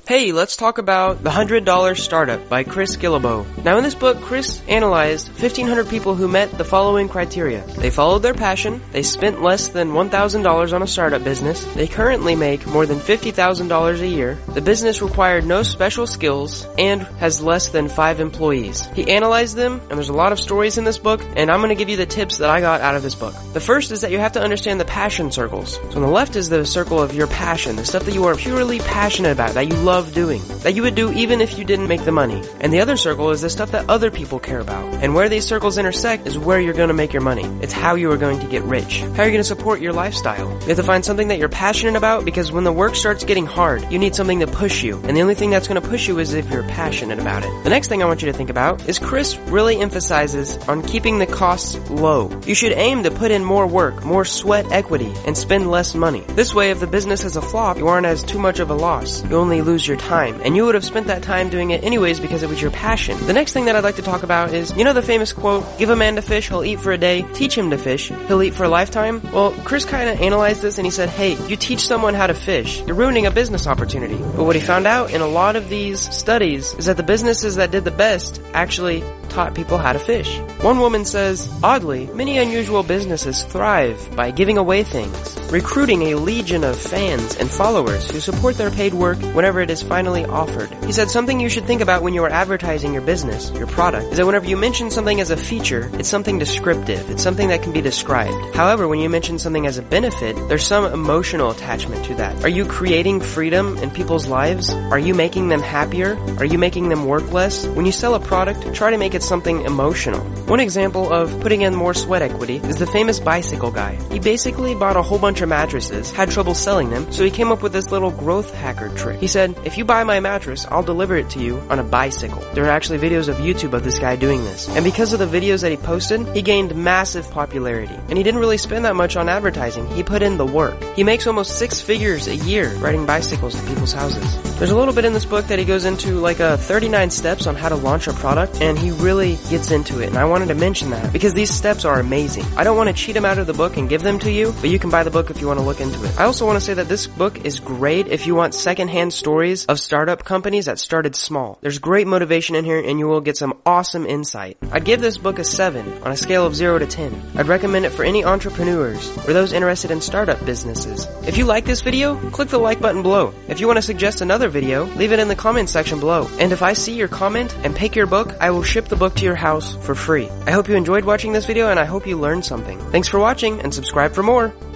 Hey, let's talk about The $100 Startup by Chris Guillebeau. Now in this book, Chris analyzed 1,500 people who met the following criteria. They followed their passion, they spent less than $1,000 on a startup business, they currently make more than $50,000 a year, the business required no special skills, and has less than 5 employees. He analyzed them, and there's a lot of stories in this book, and I'm going to give you the tips that I got out of this book. The first is that you have to understand the passion circles. So on the left is the circle of your passion, the stuff that you are purely passionate about, that you love doing, that you would do even if you didn't make the money. And the other circle is the stuff that other people care about. And where these circles intersect is where you're going to make your money. It's how you are going to get rich. How are you going to support your lifestyle? You have to find something that you're passionate about, because when the work starts getting hard, you need something to push you. And the only thing that's going to push you is if you're passionate about it. The next thing I want you to think about is Chris really emphasizes on keeping the costs low. You should aim to put in more work, more sweat equity, and spend less money. This way, if the business has a flop, you aren't as too much of a loss. You only lose your time, and you would have spent that time doing it anyways because it was your passion. The next thing that I'd like to talk about is, you know the famous quote, give a man to fish, he'll eat for a day, teach him to fish, he'll eat for a lifetime? Well, Chris kind of analyzed this and he said, hey, you teach someone how to fish, you're ruining a business opportunity. But what he found out in a lot of these studies is that the businesses that did the best actually taught people how to fish. One woman says, oddly, many unusual businesses thrive by giving away things, recruiting a legion of fans and followers who support their paid work whenever it is finally offered. He said something you should think about when you are advertising your business, your product, is that whenever you mention something as a feature, it's something descriptive. It's something that can be described. However, when you mention something as a benefit, there's some emotional attachment to that. Are you creating freedom in people's lives? Are you making them happier? Are you making them work less? When you sell a product, try to make it something emotional. One example of putting in more sweat equity is the famous bicycle guy. He basically bought a whole bunch of mattresses, had trouble selling them, so he came up with this little growth hacker trick. He said, if you buy my mattress, I'll deliver it to you on a bicycle. There are actually videos of YouTube of this guy doing this. And because of the videos that he posted, he gained massive popularity. And he didn't really spend that much on advertising. He put in the work. He makes almost 6 figures a year riding bicycles to people's houses. There's a little bit in this book that he goes into like 39 steps on how to launch a product, and he really gets into it. And I wanted to mention that because these steps are amazing. I don't want to cheat him out of the book and give them to you, but you can buy the book if you want to look into it. I also want to say that this book is great if you want secondhand stories of startup companies that started small. There's great motivation in here, and you will get some awesome insight. I'd give this book a 7 on a scale of 0 to 10. I'd recommend it for any entrepreneurs or those interested in startup businesses. If you like this video, click the like button below. If you want to suggest another video, leave it in the comment section below. And if I see your comment and pick your book, I will ship the book to your house for free. I hope you enjoyed watching this video, and I hope you learned something. Thanks for watching, and subscribe for more.